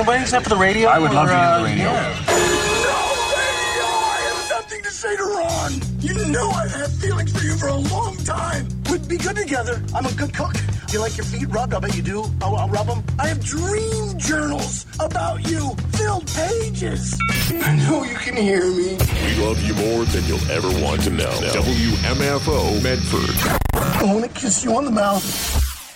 anybody except for the radio? I would love to hear the radio. Yeah. I have something to say to Ron. You know I've had feelings for you for a long time. We'd be good together. I'm a good cook. Do you like your feet rubbed? I bet you do. I'll rub them. I have dream journals about you. Filled pages. I know you can hear me. We love you more than you'll ever want to know. WMFO Medford. I want to kiss you on the mouth.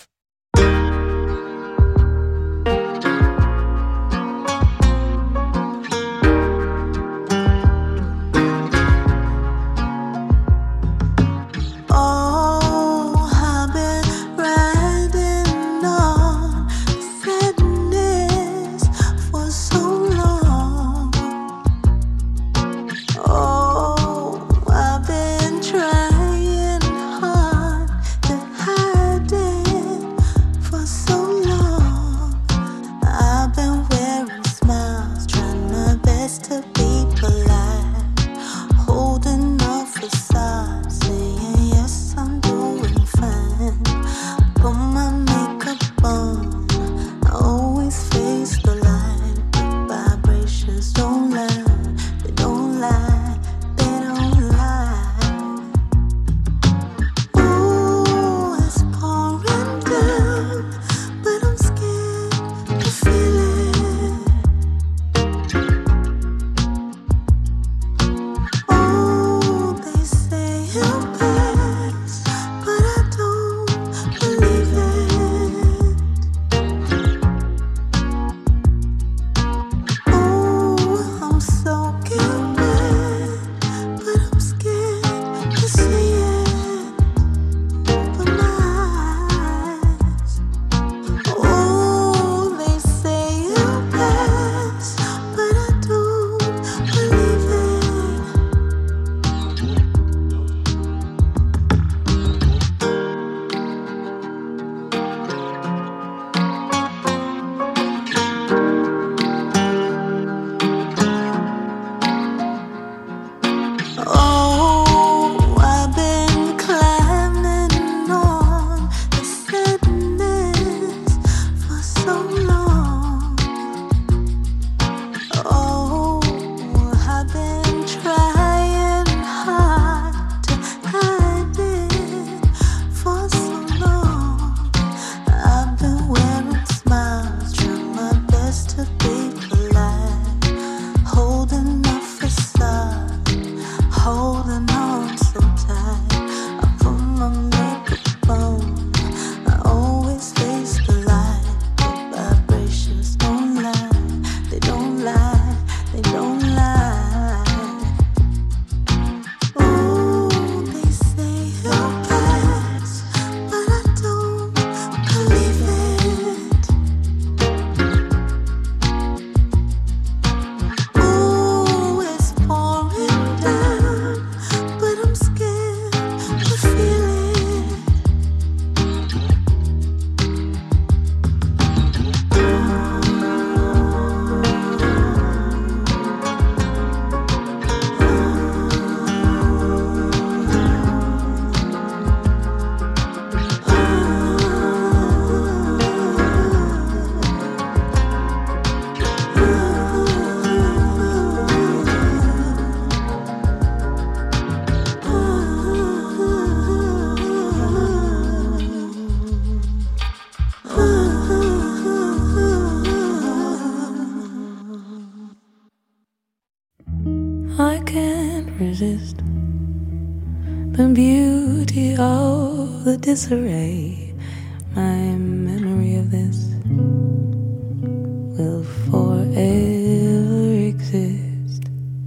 I can't resist the beauty of the disarray. My memory of this will forever exist.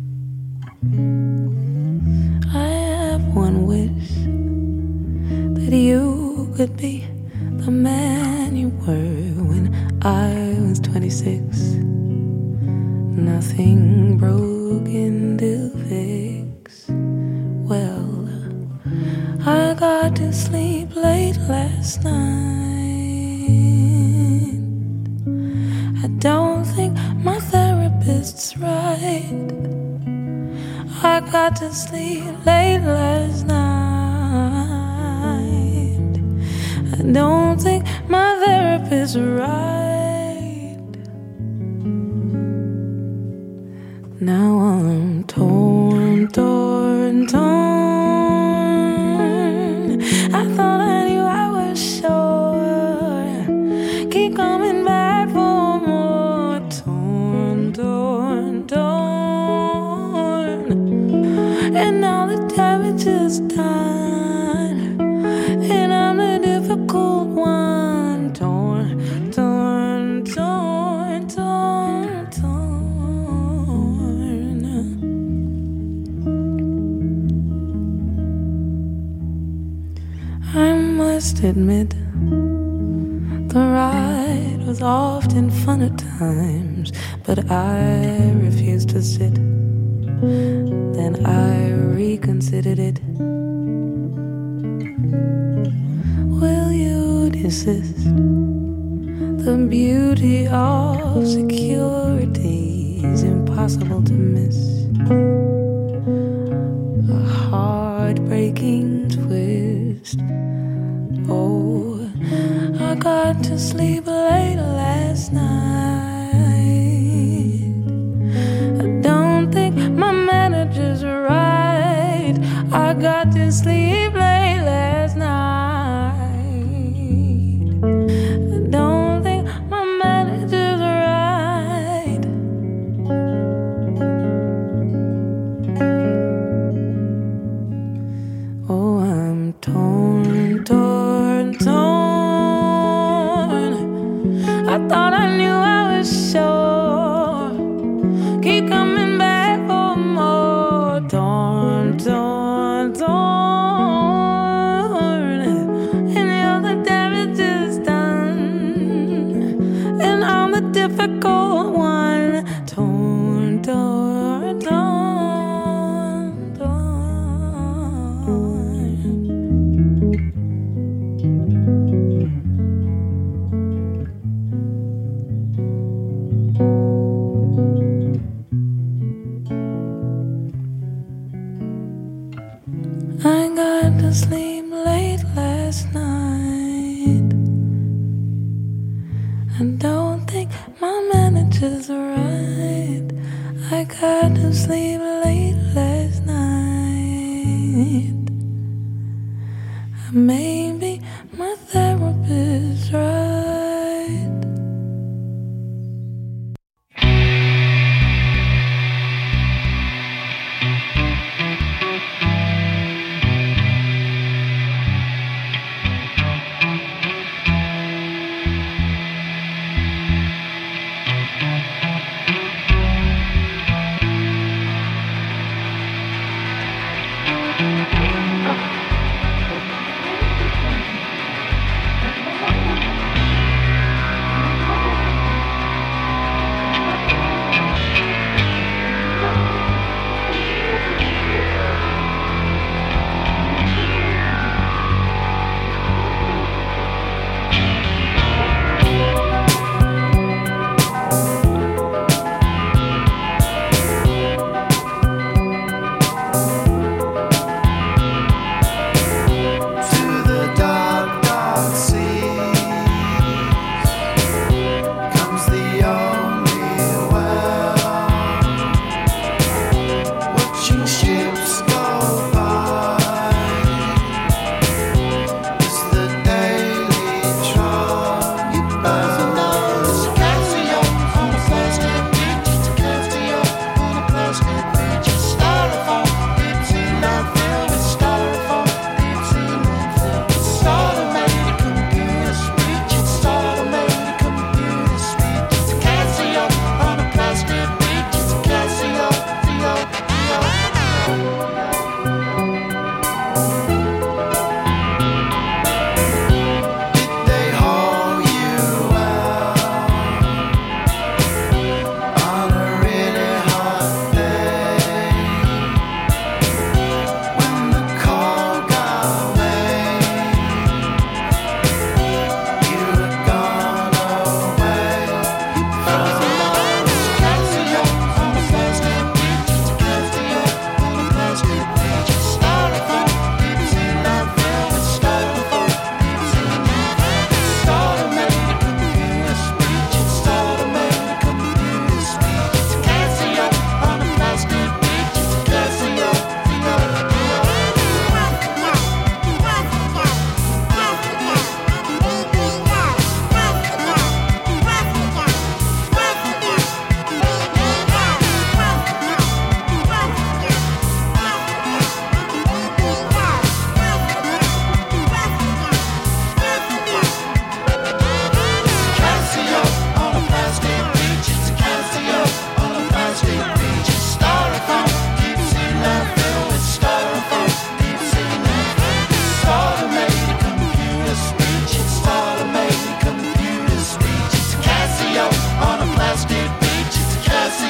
I have one wish, that you could be the man you were when I was 26. Nothing broken to fix. Well, I got to sleep late last night. I don't think my therapist's right. I got to sleep late last night. I don't think my therapist's right. Now I'm torn, torn, torn. I thought I knew I was sure. Keep coming back for more. Torn, torn, torn. And now the damage is done, and I'm the difficult one. Torn, torn, torn, torn, torn. I must admit, the ride was often fun at times, but I refused to sit. Then I reconsidered it. Will you desist? The beauty of security is impossible to miss. A heartbreaking twist. Oh, I got to sleep late last night. I don't think my manager's right. I got to sleep late last night. I don't think my manager's right. Oh, I'm torn, torn, torn. I thought I knew I was sure. Keep coming back for more. Torn, torn, torn. And all the damage is done, and I'm the difficult one. Torn, torn, torn, torn. I got to sleep late last night. I don't think my manager's right. I got to sleep late last night. Maybe my therapist's right.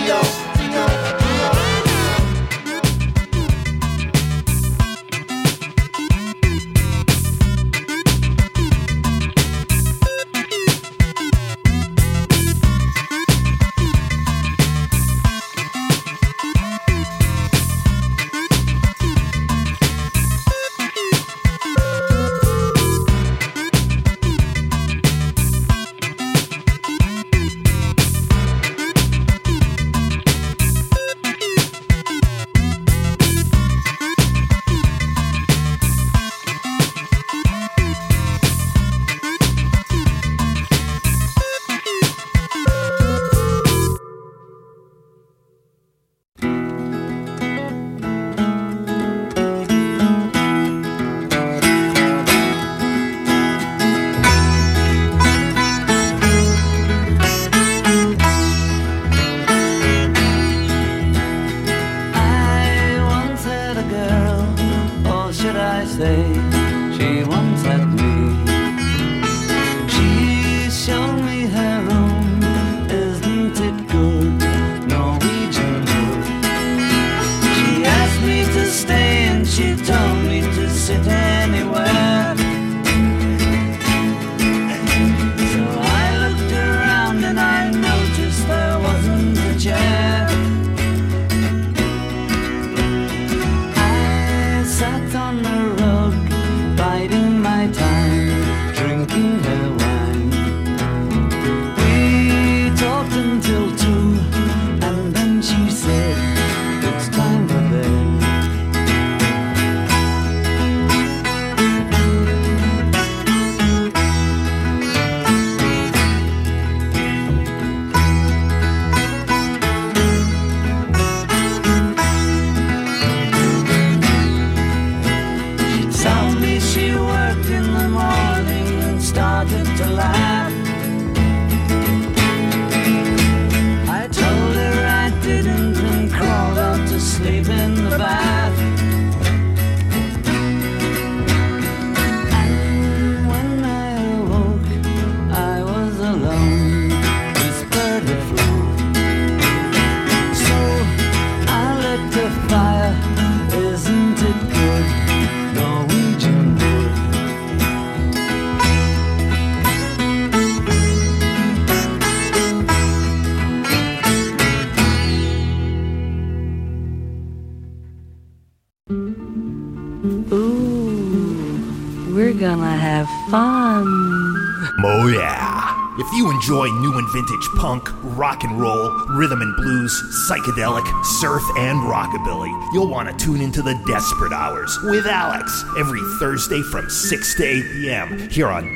Oh yeah! If you enjoy new and vintage punk, rock and roll, rhythm and blues, psychedelic, surf, and rockabilly, you'll want to tune into the Desperate Hours with Alex every Thursday from 6 to 8 p.m. here on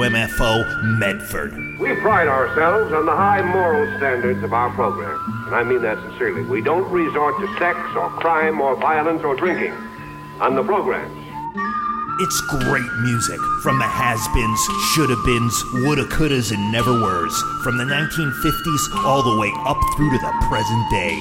WMFO Medford. We pride ourselves on the high moral standards of our program, and I mean that sincerely. We don't resort to sex or crime or violence or drinking on the programs. It's great music from the has-beens, shoulda-beens, woulda, couldas, and never-weres. From the 1950s all the way up through to the present day.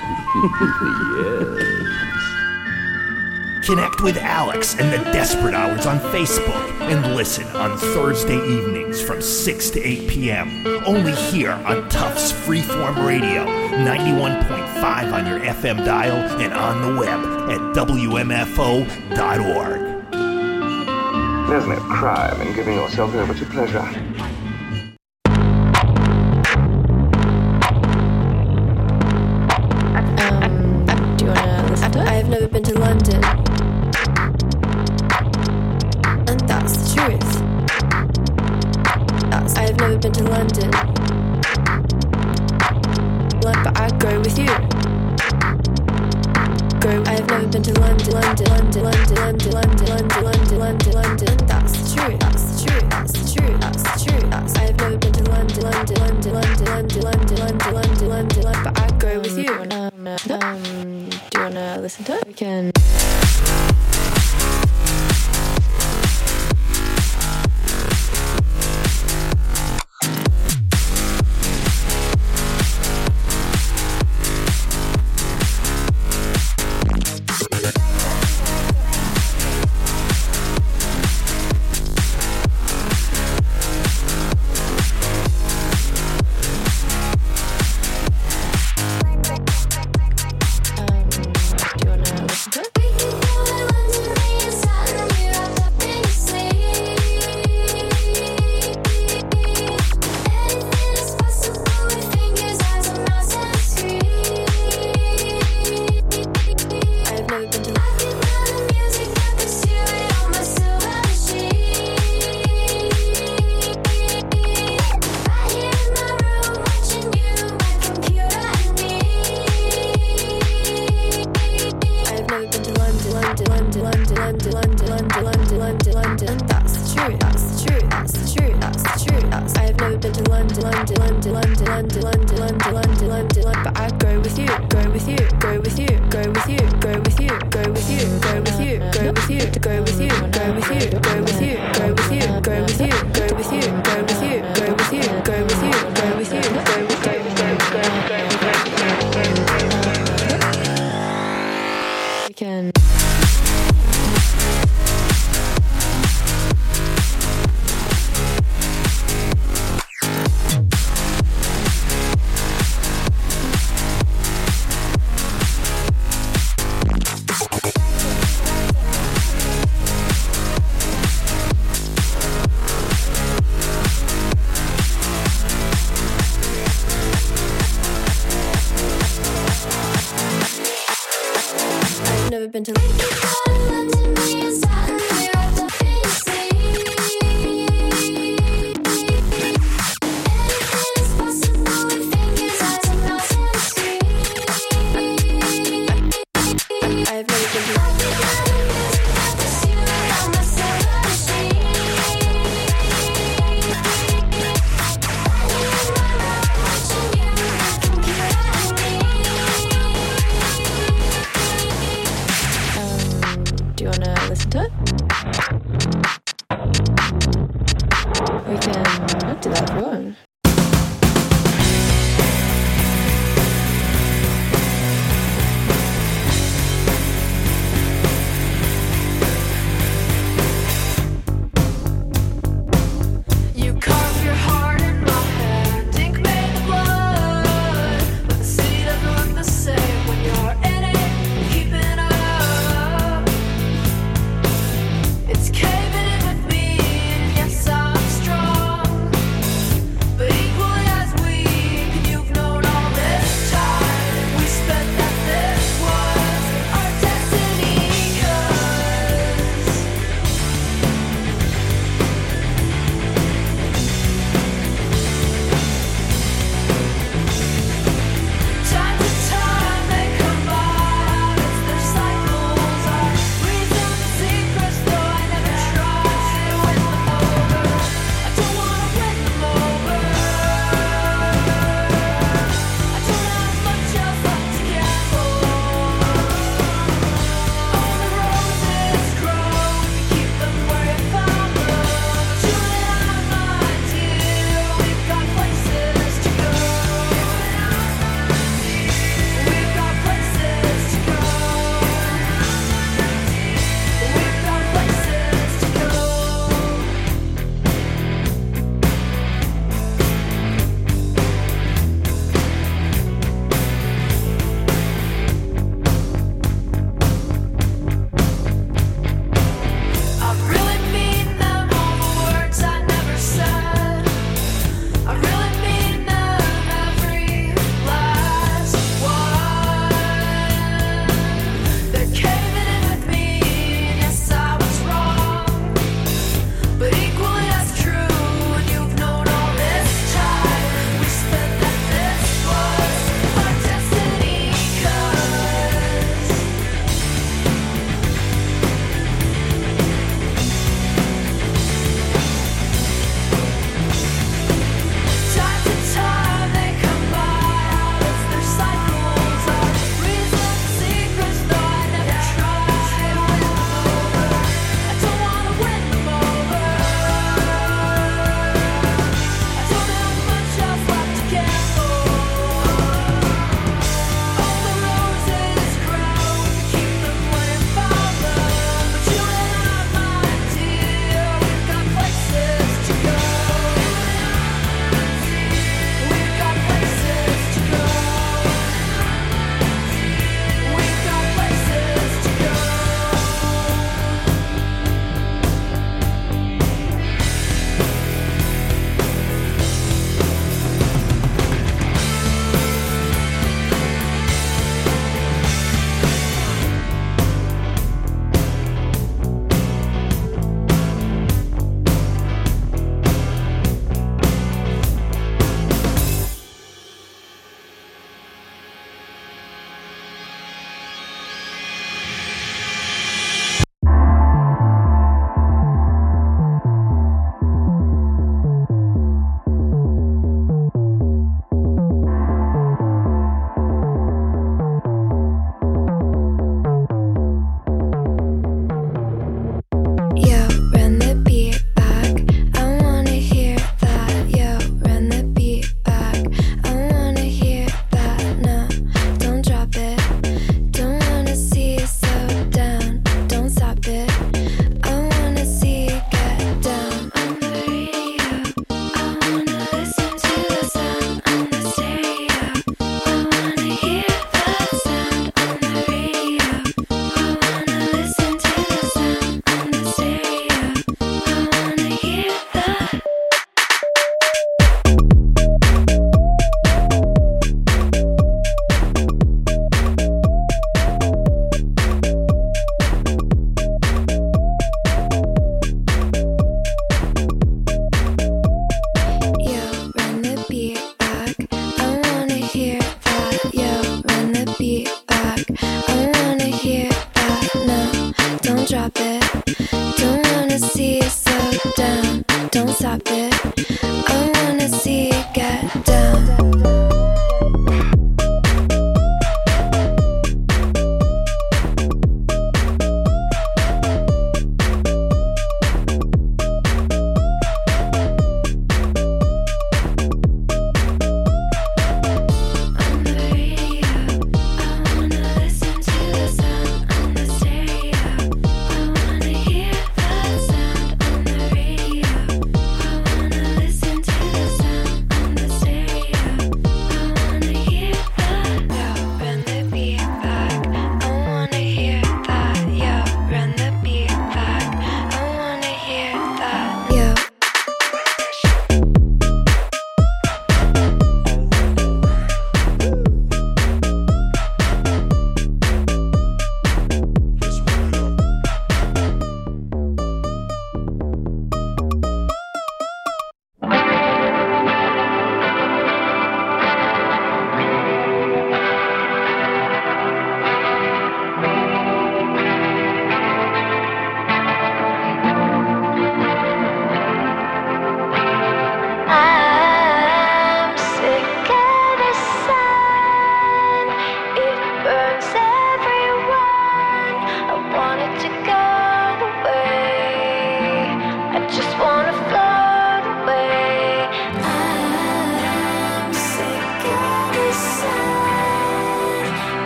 Yes. Connect with Alex and the Desperate Hours on Facebook and listen on Thursday evenings from 6 to 8 p.m. Only here on Tufts Freeform Radio, 91.5 on your FM dial and on the web at WMFO.org. There's no crime in giving yourself over to pleasure. Do you wanna listen to it? I've never been to London. And that's the truth. I've never been to London. But I'd go with you. I've never been to London, London, London, London, London, London, London, London, London, London. That's the truth. That's the truth. That's the truth. That's the truth. I've never been to London, London, London, London, London, London, London, London, London, London. But I'd go with you. Do you wanna listen to it? We can. But I'd go with you, go with you, go with you, go with you, go with you, go with you, go with you, go with you, go with you, go with you, go with you, go with you, go with you, go with you, go with you, go with you, go with you, go with you, we can. Been to do you wanna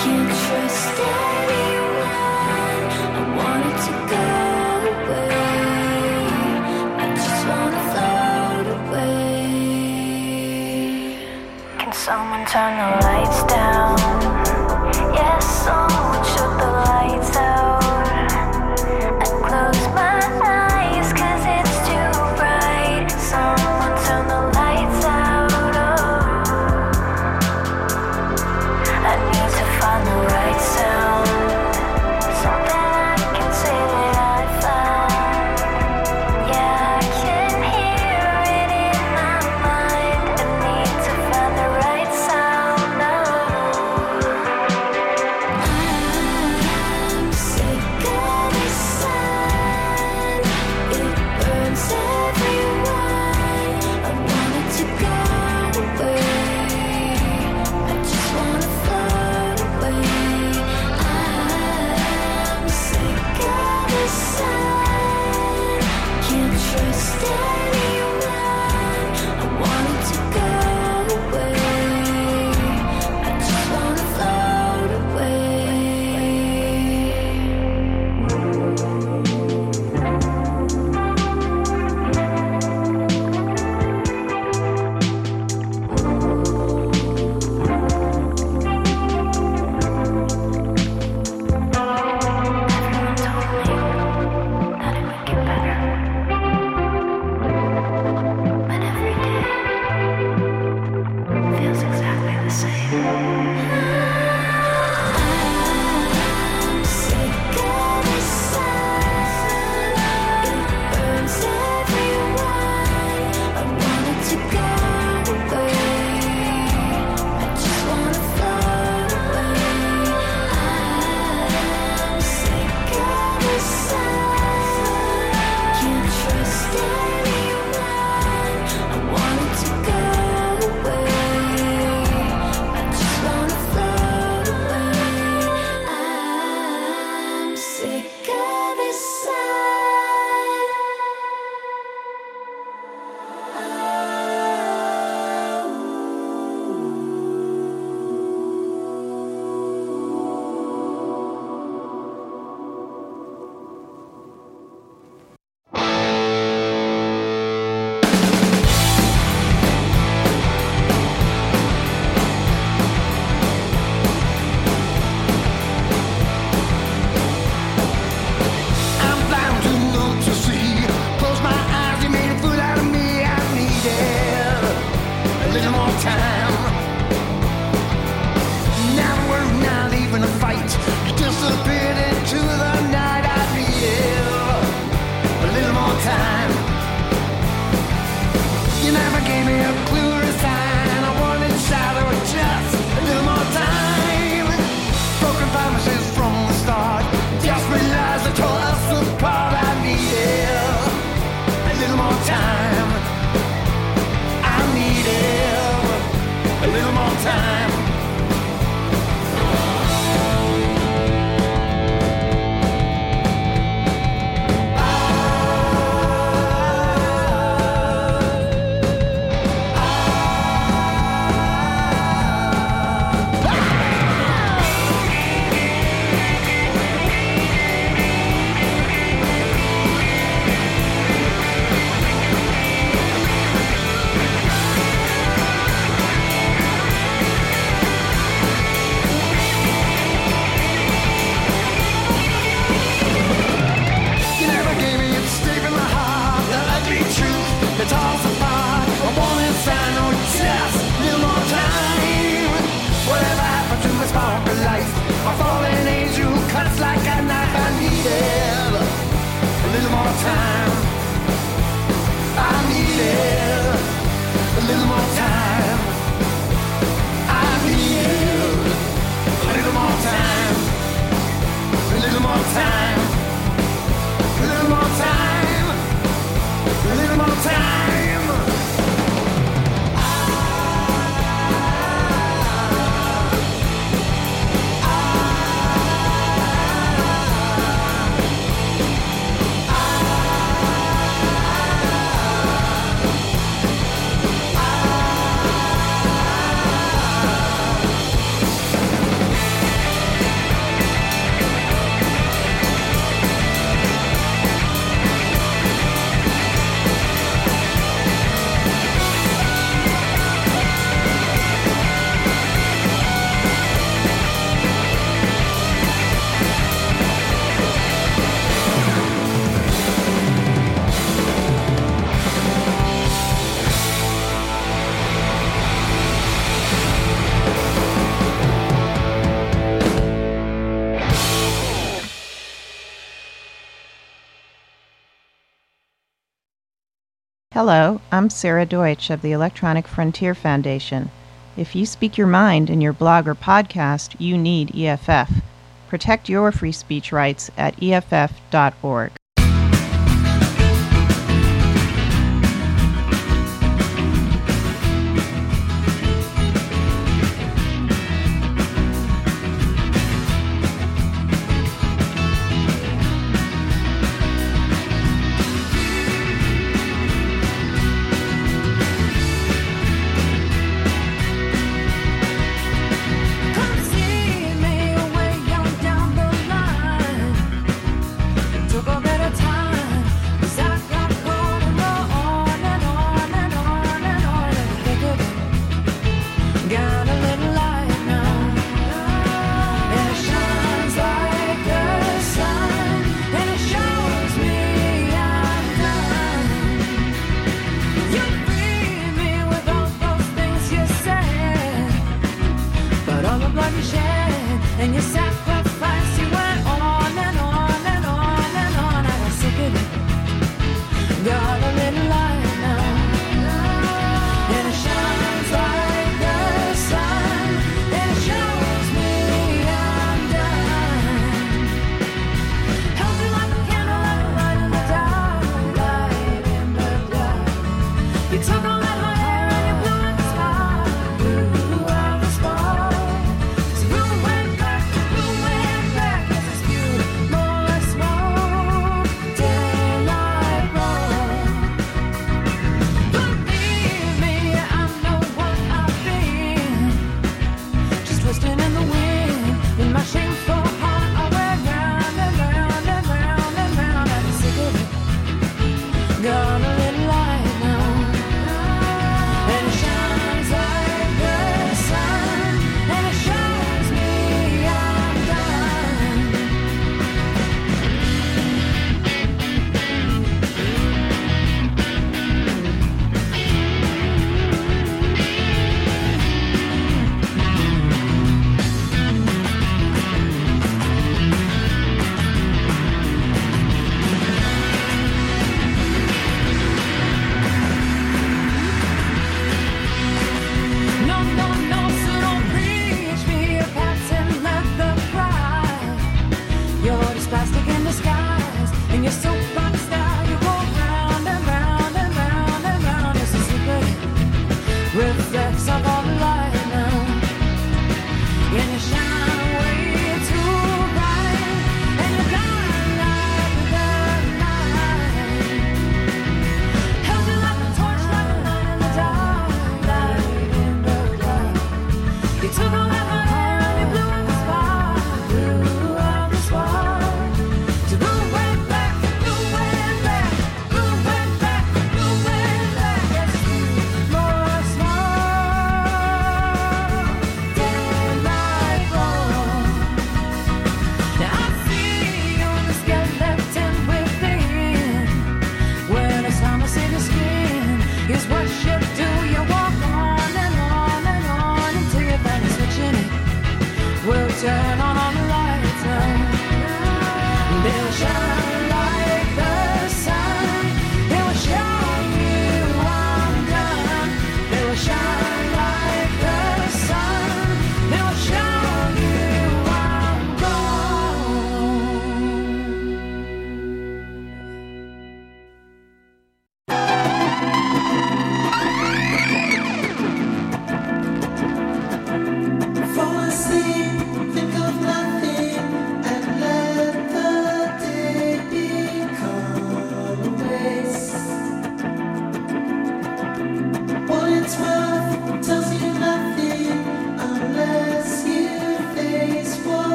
can't trust anyone. I wanted to go away. I just wanna float away. Can someone turn the lights down? Yes, someone shut the lights out. I close my eyes 'cause it's too bright. Someone turn the lights out. I need to find the right sound. Something I can say that I found. Yeah, I can hear it in my mind. I need to find the right sound now. Hello, I'm Sarah Deutsch of the Electronic Frontier Foundation. If you speak your mind in your blog or podcast, you need EFF. Protect your free speech rights at EFF.org. Go back.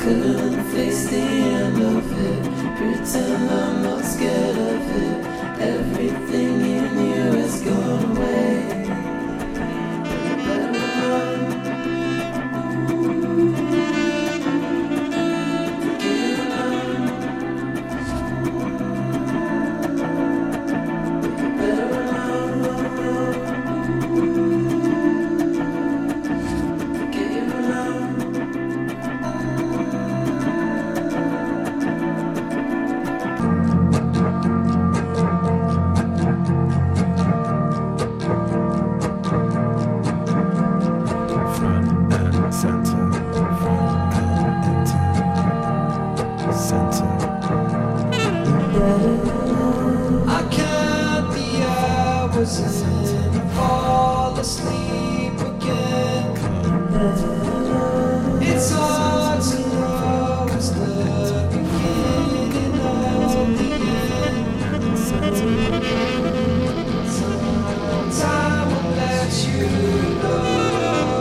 couldn't face the end of it. Pretend I'm not scared of it. Everything you knew has gone away. You better run. I count the hours and I fall asleep again. It's hard to know it's the beginning of the end. Time will let you know.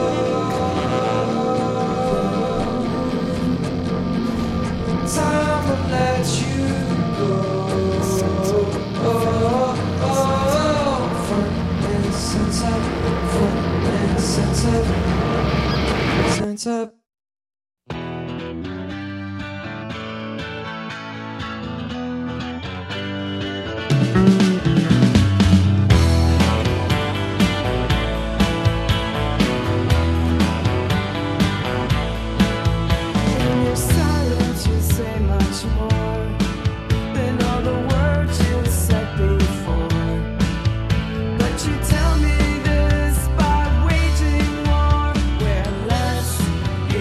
Time will let you go. Sense up. In your silence, you say much more than all the words you said before. But you tell me this by waging war, where less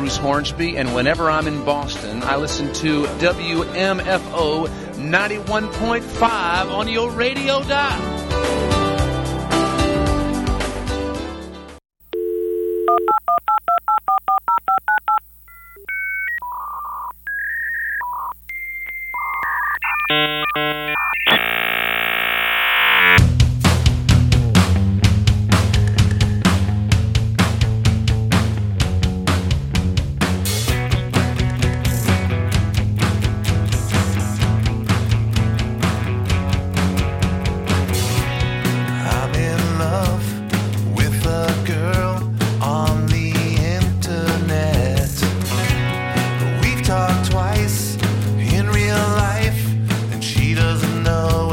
James Hornsby, and whenever I'm in Boston, I listen to WMFO 91.5 on your radio dial. Twice in real life, and she doesn't know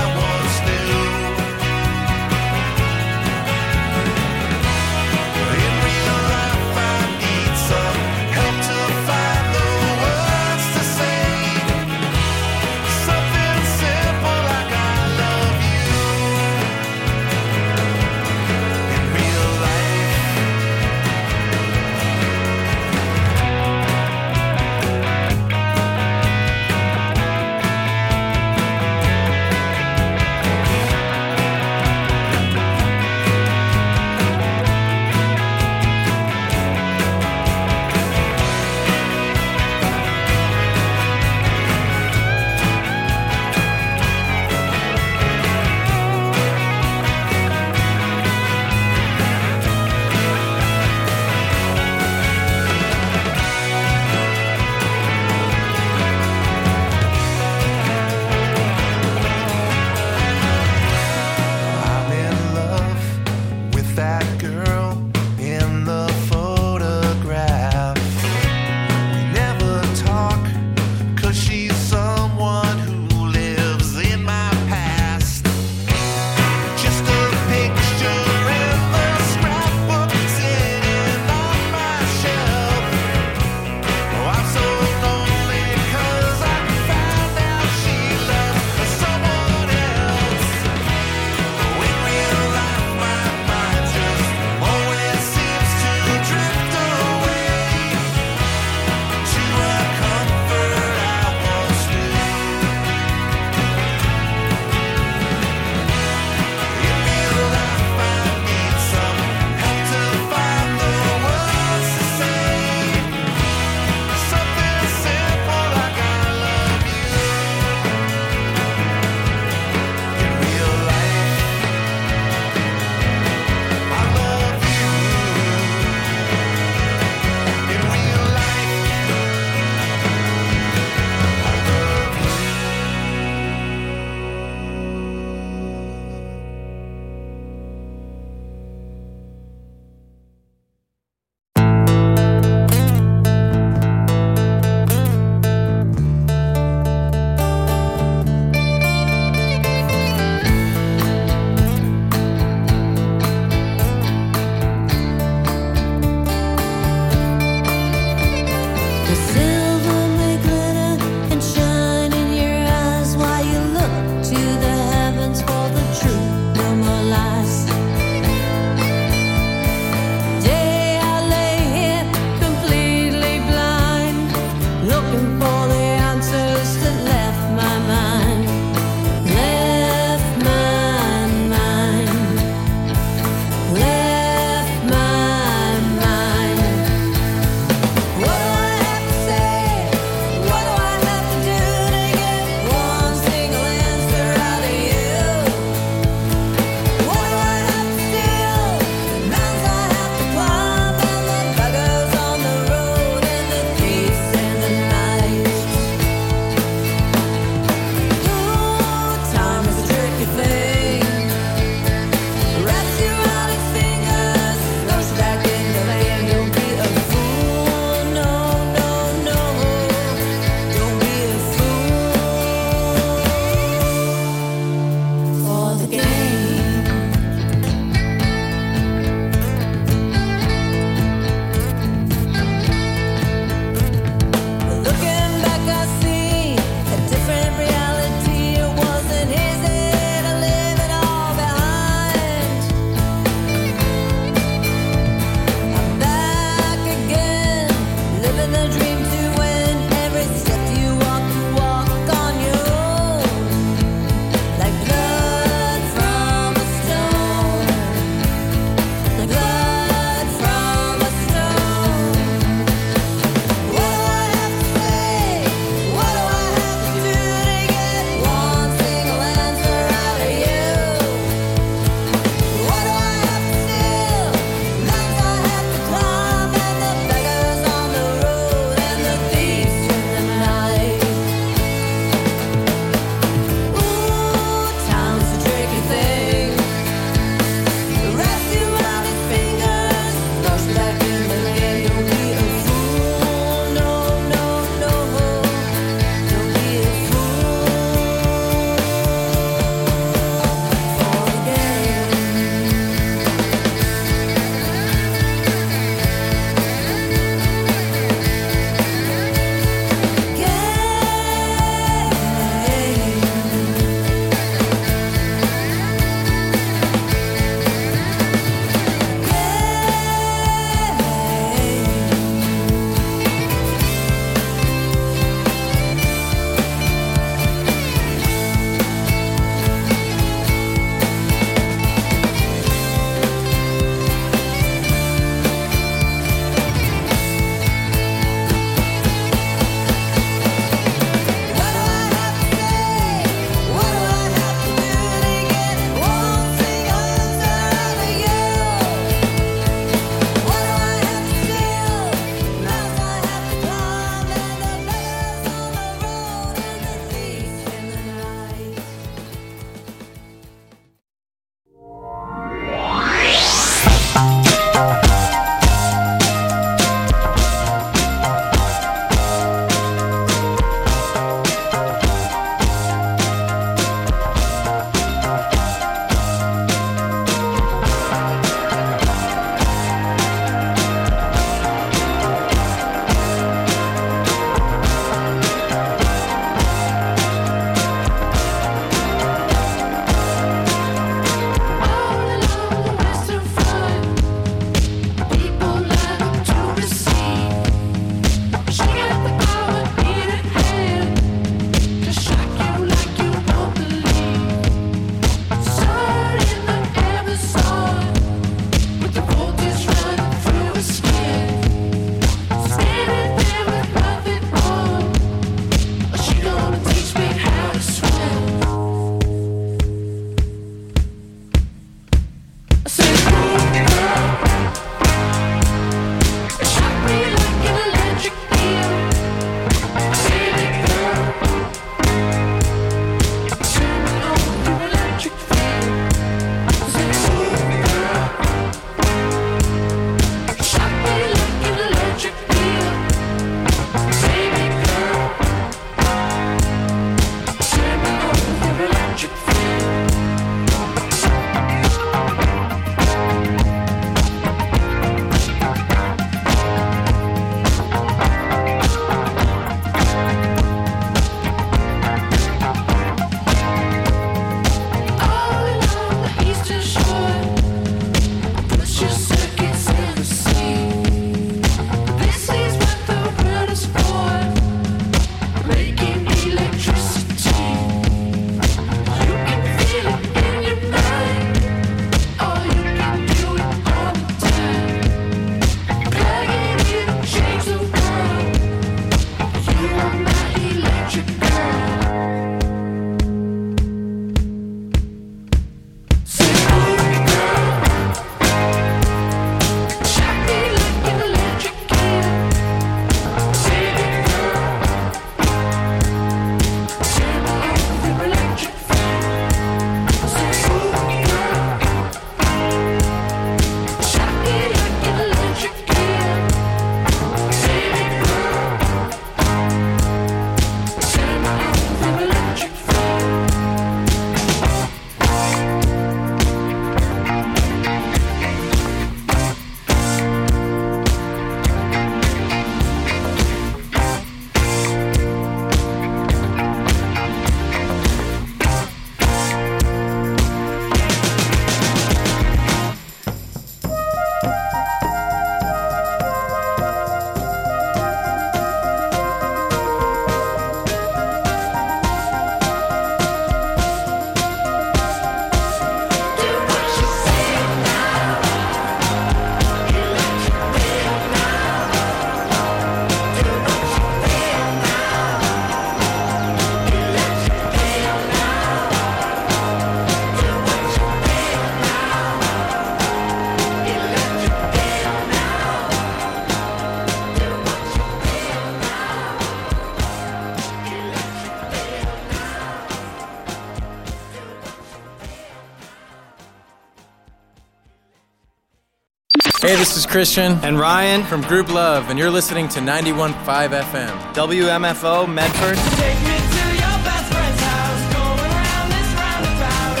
Hey, this is Christian and Ryan from Group Love, and you're listening to 91.5 FM. WMFO, Medford. Take me to your best friend's house, going round this roundabout,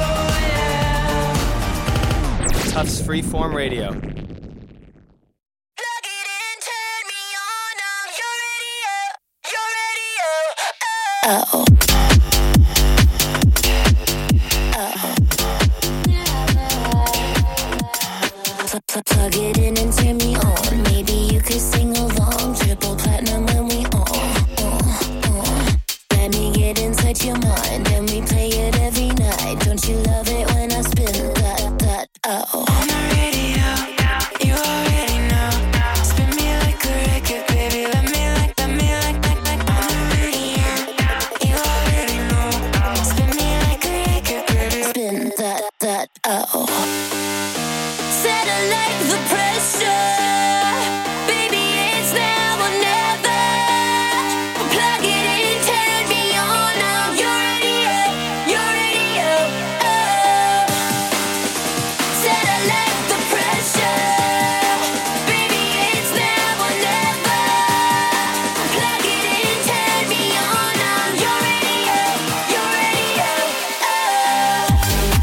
oh yeah. Tufts Freeform Radio. Uh-oh. Plug it in and turn me on. Maybe you could sing along. Triple platinum when we on. Let me get inside your mind and we play it every night. Don't you love it when I spin that? Uh-oh. On the radio, you already know. Spin me like a record, baby. Let me like. On the radio, you already know. Spin me like a record, baby. Spin that. Uh-oh. Satellite the pressure, baby, it's now or never. Plug it in, turn me on, I'm your radio, oh. Satellite the pressure, baby, it's now or never. Plug it in, turn me on, I'm your radio, oh.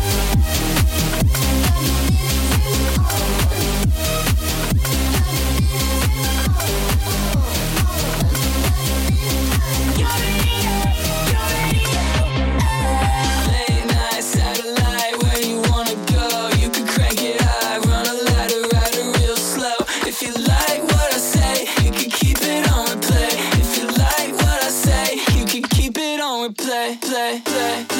Late night satellite, where you wanna go? You can crank it high, run a ladder, ride it real slow. If you like what I say, you can keep it on replay. If you like what I say, you can keep it on replay, play.